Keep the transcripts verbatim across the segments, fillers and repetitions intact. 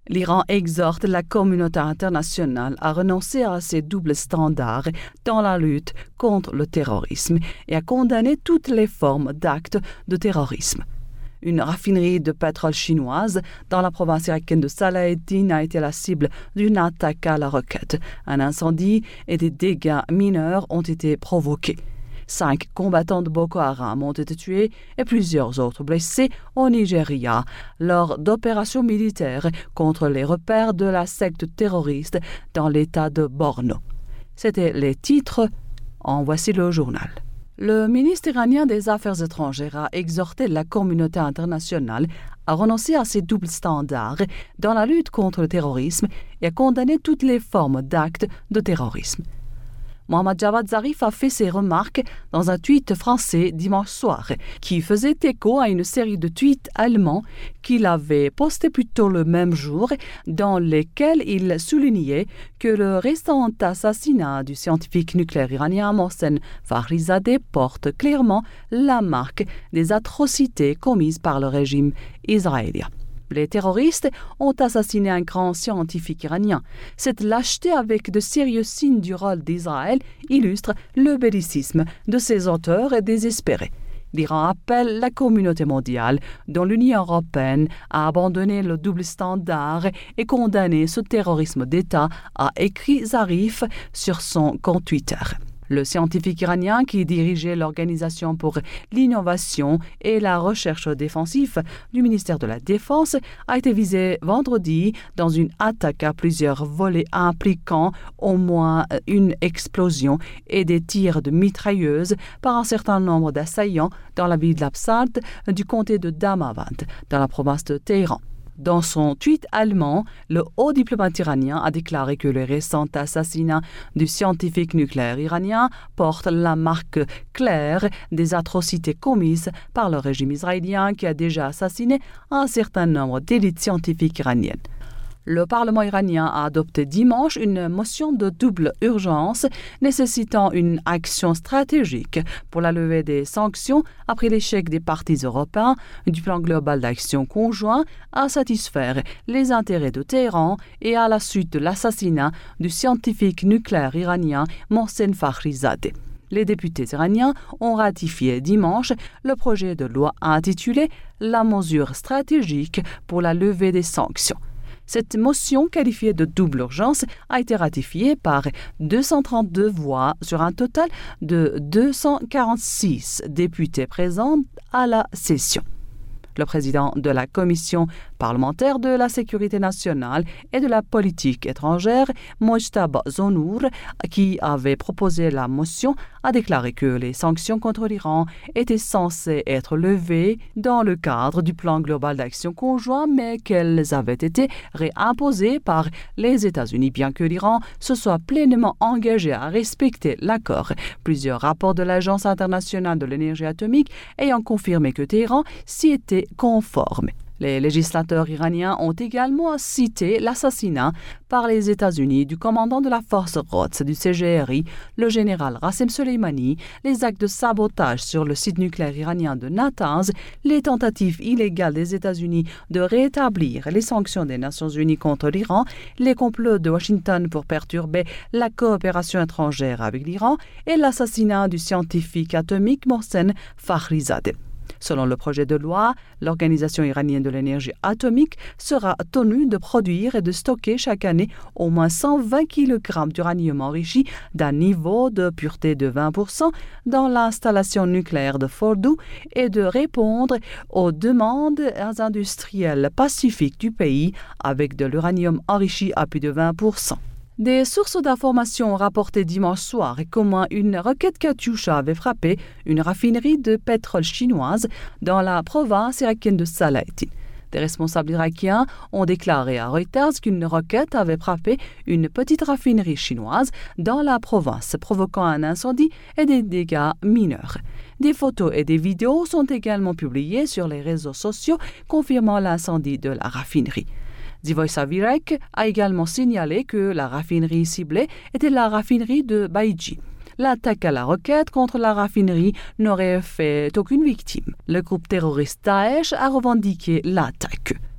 L'Iran exhorte la communauté internationale à renoncer à ses doubles standards dans la lutte contre le terrorisme et à condamner toutes les formes d'actes de terrorisme. Une raffinerie de pétrole chinoise dans la province irakienne de Salaheddin a été la cible d'une attaque à la roquette. Un incendie et des dégâts mineurs ont été provoqués. Cinq combattants de Boko Haram ont été tués et plusieurs autres blessés au Nigeria lors d'opérations militaires contre les repères de la secte terroriste dans l'état de Borno. C'étaient les titres. En voici le journal. Le ministre iranien des Affaires étrangères a exhorté la communauté internationale à renoncer à ses doubles standards dans la lutte contre le terrorisme et à condamner toutes les formes d'actes de terrorisme. Mohammad Javad Zarif a fait ses remarques dans un tweet français dimanche soir, qui faisait écho à une série de tweets allemands qu'il avait postés plus tôt le même jour, dans lesquels il soulignait que le récent assassinat du scientifique nucléaire iranien Mohsen Fakhrizadeh porte clairement la marque des atrocités commises par le régime israélien. Les terroristes ont assassiné un grand scientifique iranien. Cette lâcheté avec de sérieux signes du rôle d'Israël illustre le bellicisme de ses auteurs désespérés. L'Iran appelle la communauté mondiale, dont l'Union européenne, à abandonner le double standard et condamner ce terrorisme d'État, a écrit Zarif sur son compte Twitter. Le scientifique iranien qui dirigeait l'Organisation pour l'innovation et la recherche défensive du ministère de la Défense a été visé vendredi dans une attaque à plusieurs volets impliquant au moins une explosion et des tirs de mitrailleuses par un certain nombre d'assaillants dans la ville d'Absard du comté de Damavand, dans la province de Téhéran. Dans son tweet allemand, le haut diplomate iranien a déclaré que le récent assassinat du scientifique nucléaire iranien porte la marque claire des atrocités commises par le régime israélien qui a déjà assassiné un certain nombre d'élites scientifiques iraniennes. Le Parlement iranien a adopté dimanche une motion de double urgence nécessitant une action stratégique pour la levée des sanctions après l'échec des partis européens du plan global d'action conjoint à satisfaire les intérêts de Téhéran et à la suite de l'assassinat du scientifique nucléaire iranien Mohsen Fakhrizadeh. Les députés iraniens ont ratifié dimanche le projet de loi intitulé « La mesure stratégique pour la levée des sanctions ». Cette motion qualifiée de double urgence a été ratifiée par deux cent trente-deux voix sur un total de deux cent quarante-six députés présents à la session. Le président de la Commission parlementaire de la sécurité nationale et de la politique étrangère, Mojtaba Zonour, qui avait proposé la motion, a déclaré que les sanctions contre l'Iran étaient censées être levées dans le cadre du plan global d'action conjoint, mais qu'elles avaient été réimposées par les États-Unis, bien que l'Iran se soit pleinement engagé à respecter l'accord. Plusieurs rapports de l'Agence internationale de l'énergie atomique ayant confirmé que Téhéran s'y était conforme. Les législateurs iraniens ont également cité l'assassinat par les États-Unis du commandant de la force Quds du C G R I, le général Rassem Soleimani, les actes de sabotage sur le site nucléaire iranien de Natanz, les tentatives illégales des États-Unis de rétablir les sanctions des Nations unies contre l'Iran, les complots de Washington pour perturber la coopération étrangère avec l'Iran et l'assassinat du scientifique atomique Mohsen Fakhrizadeh. Selon le projet de loi, l'Organisation iranienne de l'énergie atomique sera tenue de produire et de stocker chaque année au moins cent vingt kilogrammes d'uranium enrichi d'un niveau de pureté de vingt pour cent dans l'installation nucléaire de Fordow et de répondre aux demandes industrielles pacifiques du pays avec de l'uranium enrichi à plus de vingt pour cent. Des sources d'informations ont rapporté dimanche soir comment une roquette Katyusha avait frappé une raffinerie de pétrole chinoise dans la province irakienne de Salaheddin. Des responsables irakiens ont déclaré à Reuters qu'une roquette avait frappé une petite raffinerie chinoise dans la province, provoquant un incendie et des dégâts mineurs. Des photos et des vidéos sont également publiées sur les réseaux sociaux confirmant l'incendie de la raffinerie. The Voice of Iraq a également signalé que la raffinerie ciblée était la raffinerie de Baïdji. L'attaque à la roquette contre la raffinerie n'aurait fait aucune victime. Le groupe terroriste Daesh a revendiqué l'attaque.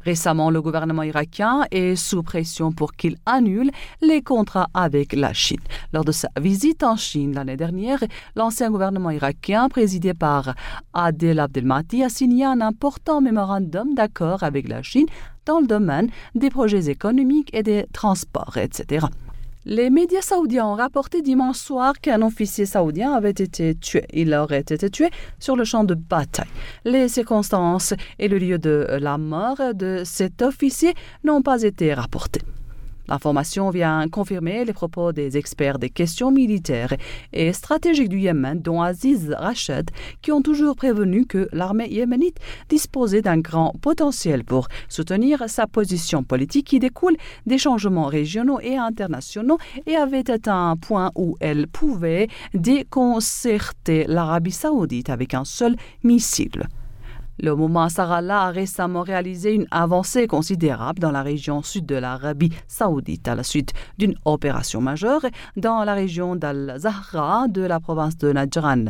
Récemment, le gouvernement irakien est sous pression pour qu'il annule les contrats avec la Chine. Lors de sa visite en Chine l'année dernière, l'ancien gouvernement irakien, présidé par Adel Abdelmahdi, a signé un important mémorandum d'accord avec la Chine dans le domaine des projets économiques et des transports, et cetera. Les médias saoudiens ont rapporté dimanche soir qu'un officier saoudien avait été tué. Il aurait été tué sur le champ de bataille. Les circonstances et le lieu de la mort de cet officier n'ont pas été rapportés. L'information vient confirmer les propos des experts des questions militaires et stratégiques du Yémen, dont Aziz Rached, qui ont toujours prévenu que l'armée yéménite disposait d'un grand potentiel pour soutenir sa position politique qui découle des changements régionaux et internationaux et avait atteint un point où elle pouvait déconcerter l'Arabie saoudite avec un seul missile. Le mouvement Ansarallah a récemment réalisé une avancée considérable dans la région sud de l'Arabie saoudite à la suite d'une opération majeure dans la région d'Al-Zahra de la province de Najran,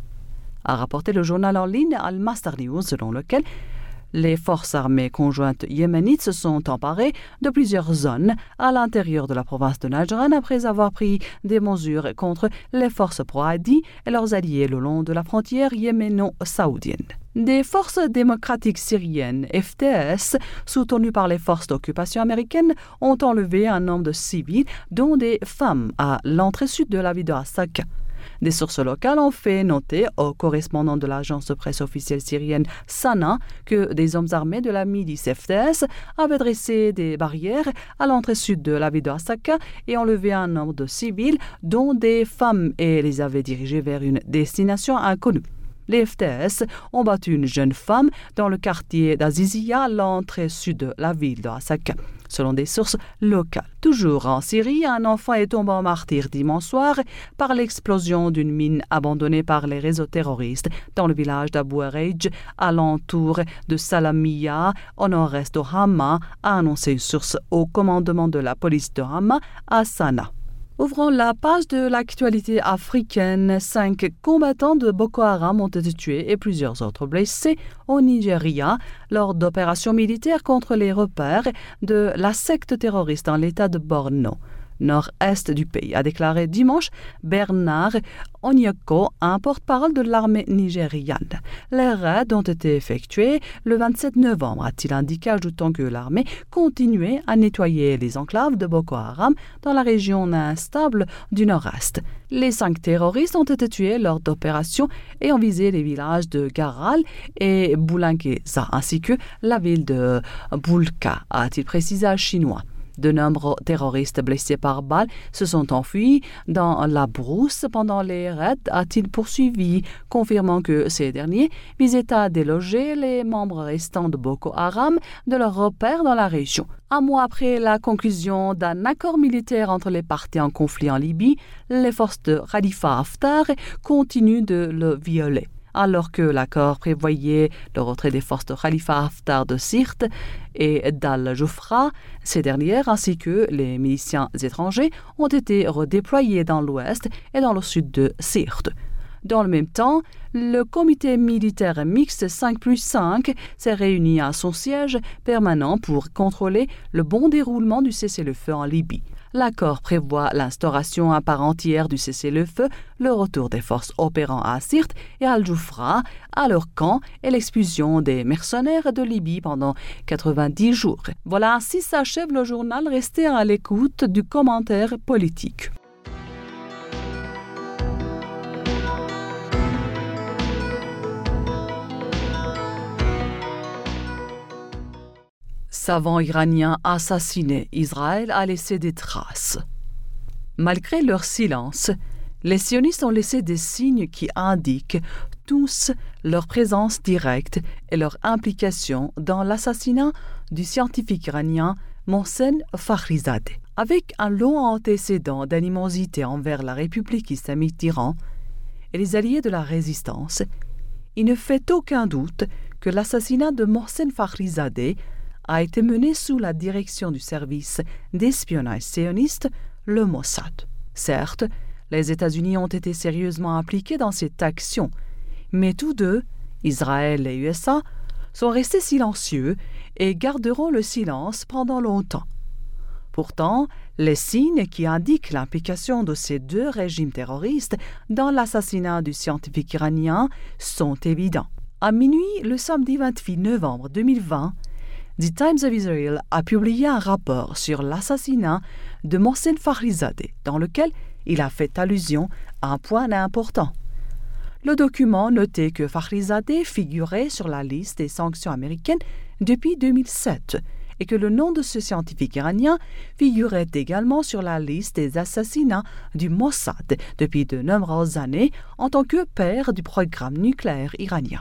a rapporté le journal en ligne Al-Masdar News, selon lequel les forces armées conjointes yéménites se sont emparées de plusieurs zones à l'intérieur de la province de Najran après avoir pris des mesures contre les forces pro-Hadi et leurs alliés le long de la frontière yéméno-saoudienne. Des forces démocratiques syriennes, F D S, soutenues par les forces d'occupation américaines, ont enlevé un nombre de civils, dont des femmes, à l'entrée sud de la ville de Hasaka. Des sources locales ont fait noter au correspondant de l'agence de presse officielle syrienne Sana que des hommes armés de la milice F D S avaient dressé des barrières à l'entrée sud de la ville de Hasaka et enlevé un nombre de civils, dont des femmes, et les avaient dirigés vers une destination inconnue. Les F D S ont battu une jeune femme dans le quartier d'Azizia, à l'entrée sud de la ville de Hasaka, selon des sources locales. Toujours en Syrie, un enfant est tombé en martyr dimanche soir par l'explosion d'une mine abandonnée par les réseaux terroristes dans le village d'Abu Ereij, alentour de Salamiya, au nord-est de Hama, a annoncé une source au commandement de la police de Hama à Sanaa. Ouvrant la page de l'actualité africaine, cinq combattants de Boko Haram ont été tués et plusieurs autres blessés au Nigeria lors d'opérations militaires contre les repères de la secte terroriste dans l'état de Borno, nord-est du pays, a déclaré dimanche Bernard Onyeko, un porte-parole de l'armée nigériane. Les raids ont été effectués le vingt-sept novembre, a-t-il indiqué, ajoutant que l'armée continuait à nettoyer les enclaves de Boko Haram dans la région instable du nord-est. Les cinq terroristes ont été tués lors d'opérations ayant visé les villages de Garal et Boulanguesa, ainsi que la ville de Boulka, a-t-il précisé à Chinois. De nombreux terroristes blessés par balles se sont enfuis dans la brousse pendant les raids, a-t-il poursuivi, confirmant que ces derniers visaient à déloger les membres restants de Boko Haram de leurs repères dans la région. Un mois après la conclusion d'un accord militaire entre les parties en conflit en Libye, les forces de Khalifa Haftar continuent de le violer. Alors que l'accord prévoyait le retrait des forces de Khalifa Haftar de Sirte et d'Al-Joufra, ces dernières ainsi que les miliciens étrangers ont été redéployés dans l'ouest et dans le sud de Sirte. Dans le même temps, le comité militaire mixte cinq plus cinq s'est réuni à son siège permanent pour contrôler le bon déroulement du cessez-le-feu en Libye. L'accord prévoit l'instauration à part entière du cessez-le-feu, le retour des forces opérant à Sirte et Al-Joufra à leur camp et l'expulsion des mercenaires de Libye pendant quatre-vingt-dix jours. Voilà, ainsi s'achève le journal. Restez à l'écoute du commentaire politique. Savants iraniens assassinés, Israël a laissé des traces. Malgré leur silence, les sionistes ont laissé des signes qui indiquent tous leur présence directe et leur implication dans l'assassinat du scientifique iranien Mohsen Fakhrizadeh. Avec un long antécédent d'animosité envers la République islamique d'Iran et les alliés de la résistance, il ne fait aucun doute que l'assassinat de Mohsen Fakhrizadeh a été mené sous la direction du service d'espionnage sioniste, le Mossad. Certes, les États-Unis ont été sérieusement impliqués dans cette action, mais tous deux, Israël et U S A, sont restés silencieux et garderont le silence pendant longtemps. Pourtant, les signes qui indiquent l'implication de ces deux régimes terroristes dans l'assassinat du scientifique iranien sont évidents. À minuit, le samedi vingt-huit novembre deux mille vingt, The Times of Israel a publié un rapport sur l'assassinat de Mohsen Fakhrizadeh, dans lequel il a fait allusion à un point important. Le document notait que Fakhrizadeh figurait sur la liste des sanctions américaines depuis deux mille sept et que le nom de ce scientifique iranien figurait également sur la liste des assassinats du Mossad depuis de nombreuses années en tant que père du programme nucléaire iranien.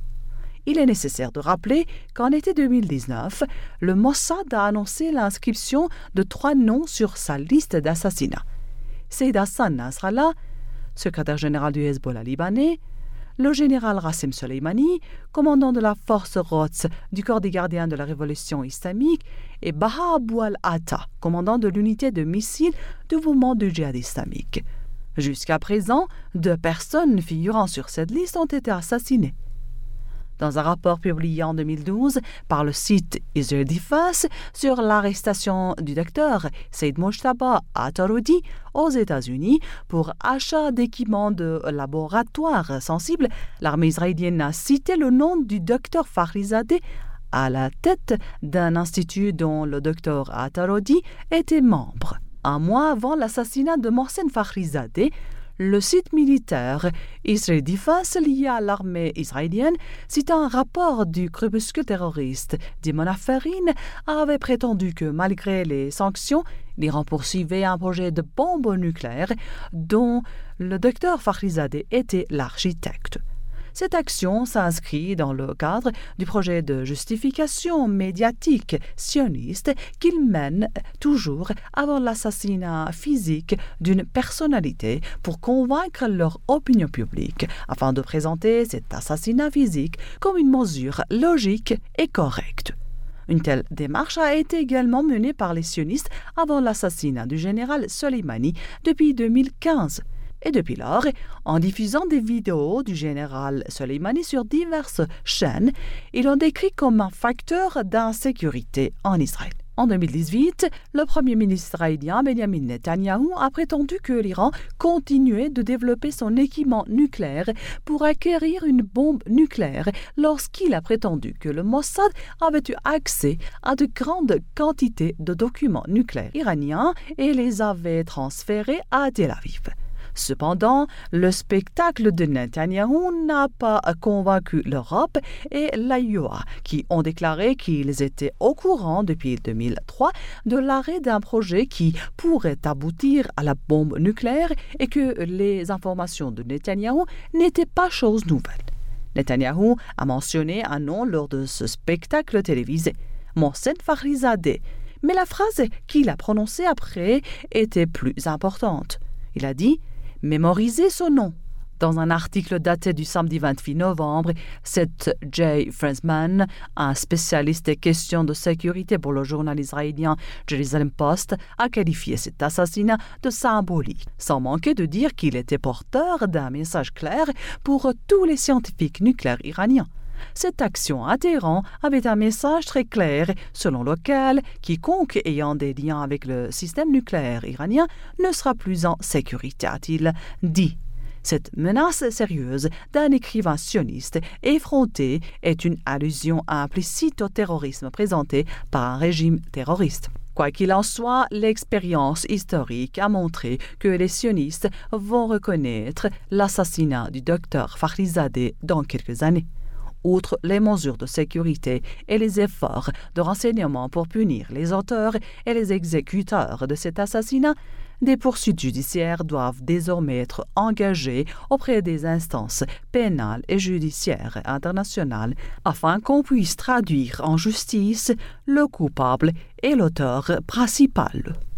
Il est nécessaire de rappeler qu'en été deux mille dix-neuf, le Mossad a annoncé l'inscription de trois noms sur sa liste d'assassinats. Saïd Hassan Nasrallah, secrétaire général du Hezbollah libanais, le général Rassem Soleimani, commandant de la force Quds du corps des gardiens de la révolution islamique, et Baha Abou al-Atta, commandant de l'unité de missiles du mouvement du djihad islamique. Jusqu'à présent, deux personnes figurant sur cette liste ont été assassinées. Dans un rapport publié en deux mille douze par le site Israel Defense sur l'arrestation du docteur Saïd Mojtaba Ataroudi aux États-Unis pour achat d'équipements de laboratoire sensibles, l'armée israélienne a cité le nom du docteur Fakhrizadeh à la tête d'un institut dont le docteur Ataroudi était membre. Un mois avant l'assassinat de Mohsen Fakhrizadeh, le site militaire Israel Defense lié à l'armée israélienne, citant un rapport du crépuscule terroriste d'Imona Ferin, avait prétendu que malgré les sanctions, l'Iran poursuivait un projet de bombe nucléaire dont le docteur Fakhrizadeh était l'architecte. Cette action s'inscrit dans le cadre du projet de justification médiatique sioniste qu'il mène toujours avant l'assassinat physique d'une personnalité pour convaincre leur opinion publique, afin de présenter cet assassinat physique comme une mesure logique et correcte. Une telle démarche a été également menée par les sionistes avant l'assassinat du général Soleimani depuis deux mille quinze. Et depuis lors, en diffusant des vidéos du général Soleimani sur diverses chaînes, ils l'ont décrit comme un facteur d'insécurité en Israël. En deux mille dix-huit, le premier ministre israélien Benjamin Netanyahou a prétendu que l'Iran continuait de développer son équipement nucléaire pour acquérir une bombe nucléaire lorsqu'il a prétendu que le Mossad avait eu accès à de grandes quantités de documents nucléaires iraniens et les avait transférés à Tel Aviv. Cependant, le spectacle de Netanyahou n'a pas convaincu l'Europe et l'I O A, qui ont déclaré qu'ils étaient au courant depuis deux mille trois de l'arrêt d'un projet qui pourrait aboutir à la bombe nucléaire et que les informations de Netanyahou n'étaient pas chose nouvelle. Netanyahou a mentionné un nom lors de ce spectacle télévisé, Mohsen Fakhrizadeh, mais la phrase qu'il a prononcée après était plus importante. Il a dit « Mémorisez son nom ». Dans un article daté du samedi vingt-huit novembre, Seth J. Frensman, un spécialiste des questions de sécurité pour le journal israélien Jerusalem Post, a qualifié cet assassinat de symbolique, sans manquer de dire qu'il était porteur d'un message clair pour tous les scientifiques nucléaires iraniens. Cette action à Téhéran avait un message très clair selon lequel quiconque ayant des liens avec le système nucléaire iranien ne sera plus en sécurité, a-t-il dit. Cette menace sérieuse d'un écrivain sioniste effronté est une allusion implicite au terrorisme présenté par un régime terroriste. Quoi qu'il en soit, l'expérience historique a montré que les sionistes vont reconnaître l'assassinat du docteur Fakhrizadeh dans quelques années. Outre les mesures de sécurité et les efforts de renseignement pour punir les auteurs et les exécuteurs de cet assassinat, des poursuites judiciaires doivent désormais être engagées auprès des instances pénales et judiciaires internationales afin qu'on puisse traduire en justice le coupable et l'auteur principal.